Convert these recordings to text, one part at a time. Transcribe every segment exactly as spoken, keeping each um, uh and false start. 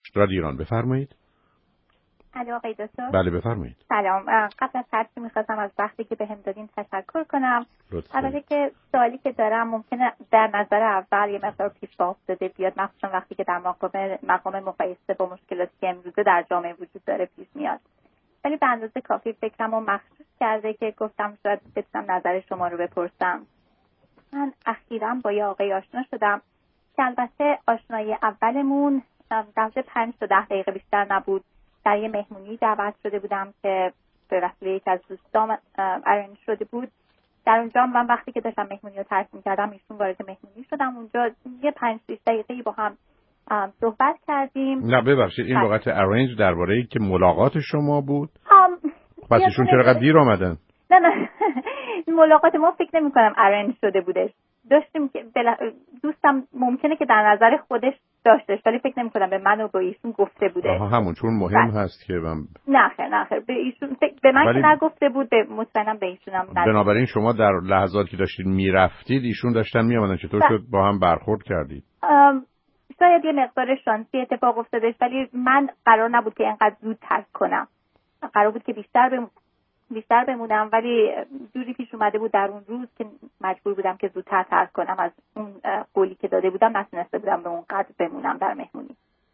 رادیو ایران، بفرمایید. الو آقای دکتر. بله بفرمایید. سلام. قبل از هر چیزی می‌خواستم از وقتی که بهم دادین تشکر کنم. البته که سوالی که دارم ممکنه در نظر اول یه مقدار پیش پا افتاده بیاد، مخصوصا وقتی که در مقام مقام مقایسه با مشکلاتی که امروزه در جامعه وجود داره پیش میاد. ولی به اندازه کافی فکرمو مخصوص کرده که گفتم شاید بتونم نظر شما رو بپرسم. من اخیراً با یه آقای آشنا شدم که البته آشنایی اولمون در پنج تا ده دقیقه بیشتر نبود. در یه مهمونی دعوت شده بودم که به وسیله یکی از دوستام ارنج شده بود. در اونجا من وقتی که داشتم مهمونی رو ترک می‌کردم ایشون وارد مهمونی شدم. اونجا یه پنج شش دقیقه‌ای با هم صحبت کردیم. نه ببخشید این لغت ارنج درباره‌ای که ملاقات شما بود؟ آم پس ایشون چرا قد دیر آمدن؟ نه نه ملاقات ما فکر نمی‌کنم ارنج شده بودش. داشتیم که بلا... دوستم ممکنه که در نظر خودش داشتش ولی فکر نمی‌کنم به من و به ایشون گفته بوده. آها همون چون مهم بله. هست که من نه خیر نه خیر به ایشون فکر... به من ولی... که نگفته بود به مطمئنم به ایشونم نگفته. بنابراین شما در لحظاتی که داشتید میرفتید ایشون داشتن میامدن، چطور شد با هم برخورد کردید؟ ام... شاید یه مقدار شانسی اتفاق افتادش ولی من قرار نبود که اینقدر زود ترک کنم. قرار بود که بیشتر بم... بیشتر بمونم ولی جوری پیش اومده بود در اون روز که مجبور بودم که زودتر ترک کنم. از اون قولی که داده بودم نتونسته بودم به اون قدر بمونم در مهمونی.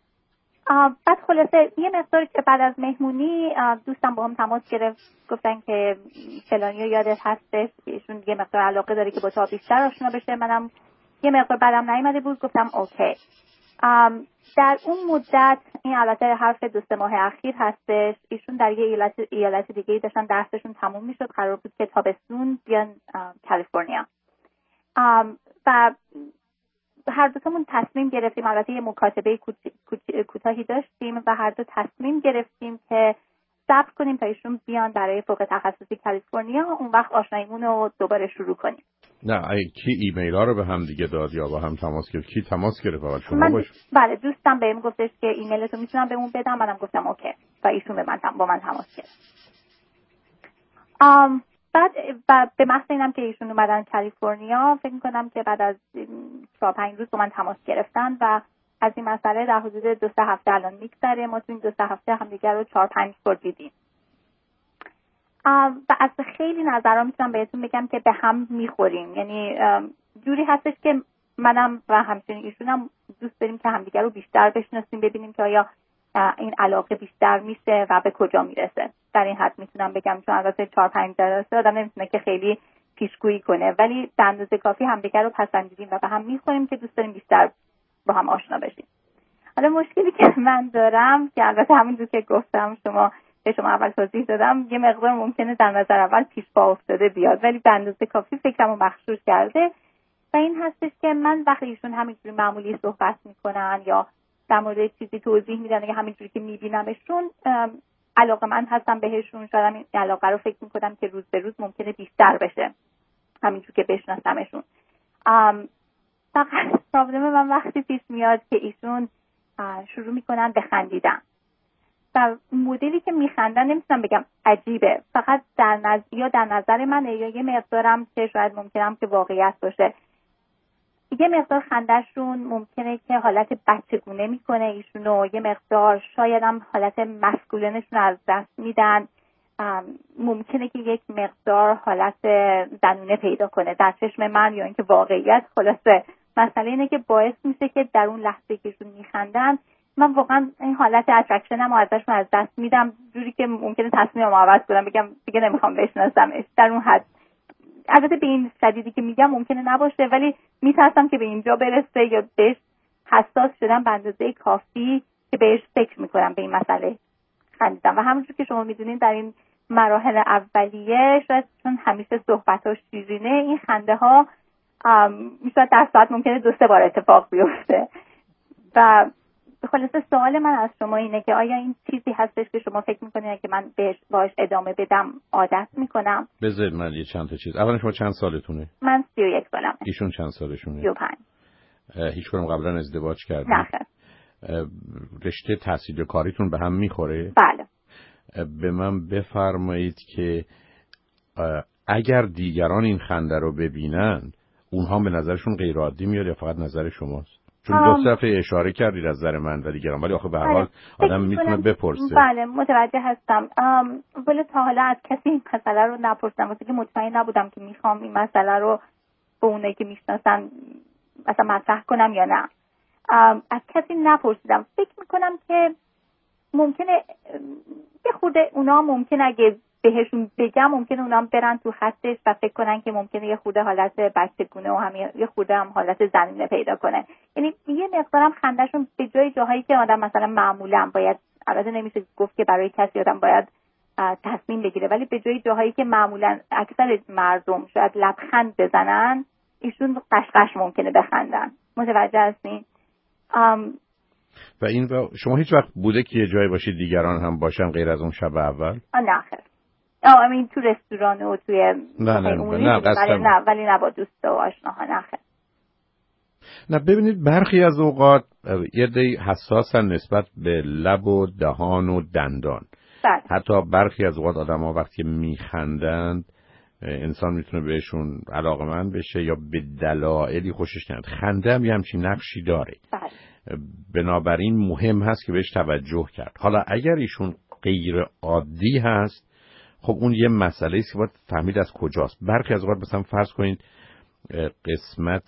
بعد خلاصه یه مقدار که بعد از مهمونی دوستم با هم تماس گرفت، گفتن که فلانیو یادت هستش، ایشون یه مقدار علاقه داره که با تو بیشتر آشنا بشه. منم یه مقدار بعدم نیومده بود، گفتم اوکی. در اون مدت این البته حرف دو سه ماه اخیر هستش، ایشون در یه ایالت ایالت دیگه داشتن درسشون تموم میشد، قرار بود که تابستون بیان کالیفرنیا و هر دو تامون تصمیم گرفتیم، البته یه مکاتبه کوتاهی داشتیم و هر دو تصمیم گرفتیم که صبر کنیم تا ایشون بیان برای فوق تخصصی کالیفرنیا، اون وقت آشناییمون رو دوباره شروع کنیم. نه ای کی ایمیل ها رو به هم دیگه داد یا با هم تماس گرفت؟ کی تماس گرفت؟ فقط شما من باش؟ بله دوستم بهم گفتش که ایمیلتو میتونم بهمون بدم، منم گفتم اوکی و ایشون به من با من تماس گرفت. ام بعد و به محض اینم که ایشون اومدن کالیفرنیا فکر می‌کنم که بعد از چهار پنج روز با من تماس گرفتن و از این مسئله در حدود دو سه هفته الان میگذره. ما تو این دو سه هفته همدیگه رو چهار پنج بار دیدیم و از خیلی نظرها میتونم بهتون بگم که به هم میخوریم. یعنی جوری هستش که منم و همچنین ایشونم دوست داریم که همدیگه رو بیشتر بشناسیم، ببینیم که آیا این علاقه بیشتر میشه و به کجا میرسه. در این حد میتونم بگم، چون البته چهار پنج جلسه آدم نمیتونه که خیلی پیشگویی کنه، ولی به اندازه کافی همدیگه رو پسندیدیم و به هم میخوریم که دوست داریم بیشتر با هم آشنا بشیم. حالا مشکلی که من دارم که البته همونجور که گفتم شما به شما اول توضیح دادم، یه مقدار ممکنه در نظر اول پیش پا افتاده بیاد ولی به اندازه کافی فکرمو مخشوش کرده و این هستش که من وقتی ایشون همینجوری معمولی صحبت میکنن یا در مورد چیزی توضیح میدن یا همینجوری که میبینمشون علاقه من هستم بهشون، شاید این علاقه رو فکر میکنم که روز به روز ممکنه بیشتر بشه همینجوری که بشناسمشون. فقط پرابلم من وقتی پیش میاد که ایشون شروع میکنن به خندیدن و مدلی که میخندن نمیتونم بگم عجیبه، فقط در نظر یا در نظر منه یا یه مقدارم که شاید ممکنم که واقعیت باشه، یه مقدار خندهشون ممکنه که حالت بچگونه میکنه ایشونو، یه مقدار شاید هم حالت مسکولینشون از دست میدن، ممکنه که یک مقدار حالت زنونه پیدا کنه در چشم من یا اینکه واقعیت. خلاصه مسئله اینه که باعث میشه که در اون لحظه که ایشون میخندن من واقعا این حالت اترکشنم رو ازشون از دست میدم، جوری که ممکنه تصمیمم عوض کنم بگم دیگه نمیخوام بشناسمش. در اون حد البته به این شدیدی که میگم ممکنه نباشه ولی میترسم که به اینجا برسه یا بهش حساس شدم به اندازه کافی که بهش فکر میکنم به این مسئله خندیدم. و همونجور که شما میدونین در این مراحل اولیه شاید چون همیشه صحبتاش شیرینه این خنده ها میشه در ساعت ممکنه دو سه بار اتفاق بیفته. و خلاصه سوال من از شما اینه که آیا این چیزی هستش که شما فکر میکنین که من بهش باش ادامه بدم عادت میکنم؟ بذار من یه چند تا چیز. اولا شما چند سالتونه؟ من سی و یک سالمه. ایشون چند سالشونه؟ سی و پنج. هیچ کنم قبلا ازدواج کردید؟ نه خیر. رشته تحصیل و کاریتون به هم میخوره؟ بله. به من بفرمایید که اگر دیگران این خنده رو ببینن اونها به نظرشون غیر عادی میاد یا فقط نظر شماست؟ چون دو دفعه اشاره کردید از نظر من و دیگران، ولی آخه به هر حال آدم میتونه بپرسه. بله متوجه هستم، ولی تا حالا از کسی این مسئله رو نپرسیدم، واسه که مطمئن نبودم که میخوام این مسئله رو به اونایی که میشناسن مثلا مطرح کنم یا نه. از کسی نپرسیدم. فکر میکنم که ممکنه یه خورده اونا ممکنه اگه بهشون بگم ممکنه اونا برن تو خطش و فکر کنن که ممکنه یه خورده حالت بچگونه و همین یه خورده هم حالت زنونه پیدا کنه. یعنی یه مقدارم خندهشون به جای جاهایی که آدم مثلا معمولا باید، البته نمیشه گفت که برای کسی آدم باید تصمیم بگیره، ولی به جای جاهایی که معمولا اکثر مردم شاید لبخند بزنن ایشون قشقش ممکنه بخندن. متوجه هستین؟ و این و شما هیچ وقت بوده که یه جایی باشید دیگران هم باشن غیر از اون شب اول؟ نه خیر. آه امین تو رستوران و توی نه نه نه, نه, ولی نه ولی نه با دوست و آشناها. نه خیر. نه ببینید برخی از اوقات یه دی حساسن نسبت به لب و دهان و دندان. بله. حتی برخی از اوقات آدم‌ها وقتی میخندند انسان میتونه بهشون علاقه‌مند بشه یا به دلایلی خوشش نیاد. خنده هم یه همچین نقشی داره. بله. بنابراین مهم هست که بهش توجه کرد. حالا اگر ایشون غیر عادی هست، خب اون یه مسئله است که باید فهمید از کجاست. برخی از اوقات مثلا فرض کنید قسمت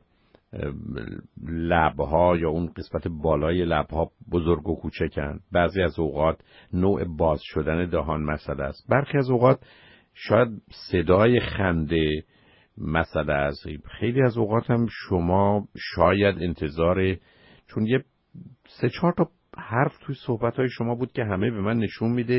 لبها یا اون قسمت بالای لبها بزرگ و کوچکن. بعضی از اوقات نوع باز شدن دهان مسئله است. برخی از اوقات شاید صدای خنده مسئله است. خیلی از اوقات هم شما شاید انتظار، چون یه سه چهار تا حرف توی صحبت‌های شما بود که همه به من نشون میده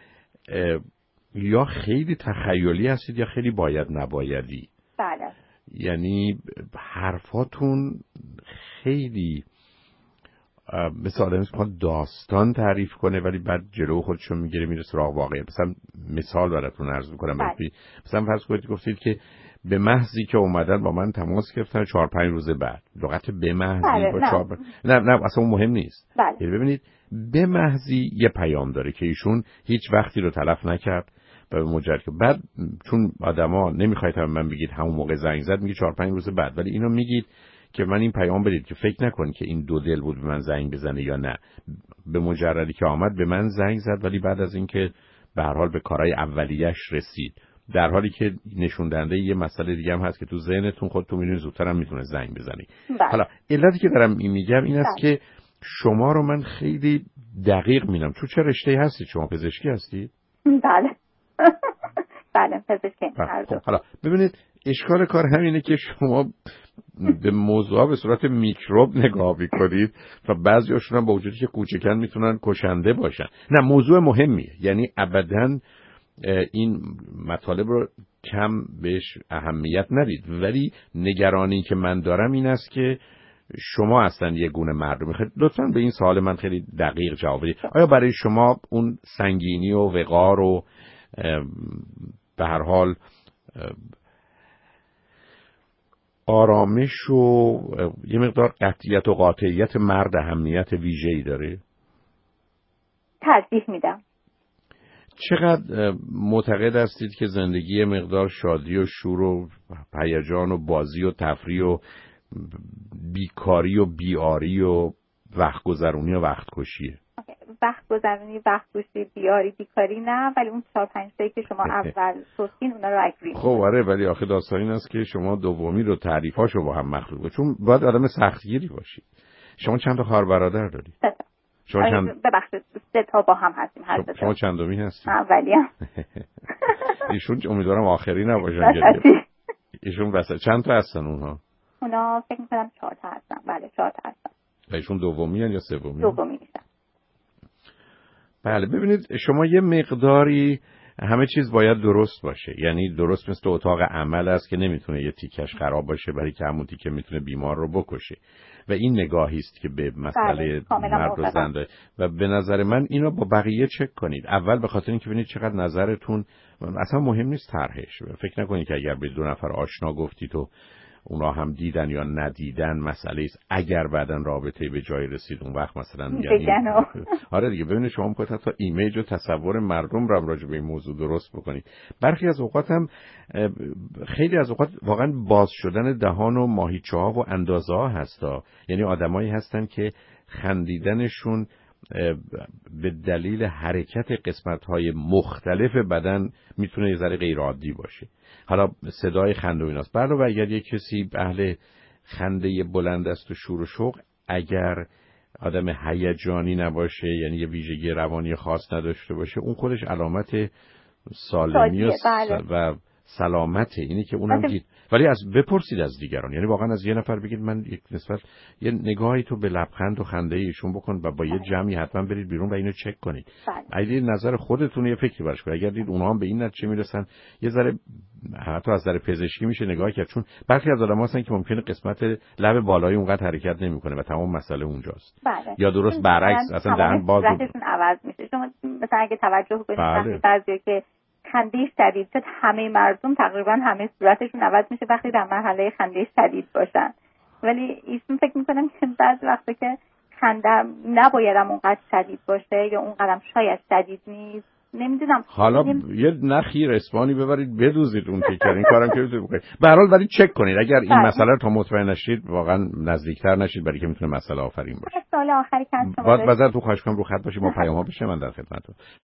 یا خیلی تخیلی هستید یا خیلی باید نبایدی. بله. یعنی حرفاتون خیلی مثل آدمی که داستان تعریف کنه ولی بعد جلو خودشون میگیره میره سراغ واقعی. مثلا مثال براتون عرض میکنم. بله. مثلا فرض کنید گفتید که به محضی که اومدن با من تماس گرفتن چهار پنج روز بعد. لغت به محضی بله. با نه. چهار ب... نه نه اصلا اون مهم نیست. بله. یعنی ببینید به محضی یه پیام داره که ایشون هیچ وقتی رو تلف نکرد و به مجرد که بعد چون آدما نمیخواید هم من بگید همون موقع زنگ زد، میگه چهار پنج روز بعد، ولی اینو میگید که من این پیام بدید که فکر نکن که این دو دل بود به من زنگ بزنه یا نه. به مجردی که آمد به من زنگ زد ولی بعد از اینکه به هر حال به کارهای اولیه‌اش رسید، در حالی که نشون دهنده یه مسئله دیگه هم هست که تو ذهنتون خودتون میدونید زودتر هم میتونه زنگ بزنی. بله. حالا علتی که دارم این میگم این است بله. که شما رو من خیلی دقیق میدم. تو چه رشته‌ای هستید؟ شما پزشکی هستید؟ بله. بله پزشکی. خب حالا ببینید اشکال کار همینه که شما به موضوعا به صورت میکروب نگاه میکنید و بعضیاشون هم با وجودی که کوچکن میتونن کشنده باشن. نه موضوع مهمیه، یعنی ابداً این مطالب رو کم بهش اهمیت ندید، ولی نگرانی که من دارم این است که شما اصلا یه گونه مردم میخواید. لطفاً به این سوال من خیلی دقیق جواب بدید. آیا برای شما اون سنگینی و وقار و به هر حال آرامش و یه مقدار قطعیت و قاطعیت مرد اهمیت ویژه‌ای داره؟ ترجیح میدم. چقدر معتقد هستید که زندگی مقدار شادی و شور و هیجان و بازی و تفریح و بیکاری و بیاری و وقت گذرونی و وقت کشیه؟ وقت گذرونی، وقت کشی، بیاری، بیکاری نه، ولی اون چهار پنج تایی که شما اول گفتین اونا رو اگری. خب آره، ولی آخه داستان این است که شما دومی رو تعریفاشو با هم مخلوطه، چون باید آدم سختگیری باشید. شما چند تا خواهر برادر دارید؟ سه تا. شما چند؟ ببخشید سه تا با هم هستیم هر شما, شما چندمی هستید؟ اولیم. ایشون امیدوارم آخری نباشن. ایشون وسط. چند تا هستن اونها؟ اونا فکر می‌کنم چهار تا هستن. بله چهار تا هستن. ایشون دومی ان یا سومی؟ دومی میشن. بله ببینید شما یه مقداری همه چیز باید درست باشه، یعنی درست مثل اتاق عمل است که نمیتونه یه تیکش خراب باشه برای که همون تیکه میتونه بیمار رو بکشه و این نگاهی است که به مسئله مرد و زن داره و به نظر من اینو با بقیه چک کنید. اول به خاطر اینکه ببینید چقدر نظرتون اصلا مهم نیست طرحش. فکر نکنید که اگر به دو نفر آشنا گفتید و اونا هم دیدن یا ندیدن مسئله است. اگر بعدن رابطه به جای رسید اون وقت مثلا میگن آره دیگه ببینید شما می‌خواید حتی ایمیج و تصور مردم رو راجع به این موضوع درست بکنید. برخی از اوقات هم خیلی از اوقات واقعا باز شدن دهان و ماهیچه‌ها و اندازه‌ها هستا. یعنی آدمایی هستن که خندیدنشون به دلیل حرکت قسمت‌های مختلف بدن میتونه یه ذره غیر عادی باشه. حالا صدای خنده و ایناست. علاوه اگر یک کسی اهل خنده بلند است و شور و شوق، اگر آدم هیجانی نباشه، یعنی یه ویژگی روانی خاص نداشته باشه، اون خودش علامت سالمی و, و سلامته. اینی که اونم دید. ولی از بپرسید از دیگران، یعنی واقعا از یه نفر بگید من یک نسبت یه نگاهی تو به لبخند و خنده ایشون بکن و با یه جمعی حتما برید بیرون و اینو چک کنید. اگه نظر خودتون یه فکری براش کنید، اگر دید اونها هم به این نتیجه میرسن، یه ذره حتی از نظر پزشکی میشه نگاه کرد، چون برخی از آدم‌ها هستن که ممکنه قسمت لب بالایی اونقدر حرکت نمیکنه و تمام مسئله اونجاست. بله. یا درست برعکس، اصلا دهن باز عوض میشه. شما مثلا اگه توجه کنید بعضی که خنده شدید شد، همه مردم تقریبا همه صورتشون عوض میشه وقتی در مرحله خنده شدید باشن. ولی ایشون فکر میکنم که بعضی وقتا که خنده نباید اونقدر شدید باشه یا اونقدر شاید شدید نیست، نمیدونم. حالا نم... یه نخی رسپانی ببرید بدوزید اون تیکر، این کارم که میتونید بکنید. به هر حال ولی چک کنید، اگر این بله. مسئله رو تا مطمئن نشید واقعا نزدیکتر نشید، برای که میتونه مسئله آفرین باشه. سوال آخری که باز بذار تو خواهش کنم رو خط باشید، ما پیام‌ها بشه، من در خدمتتون.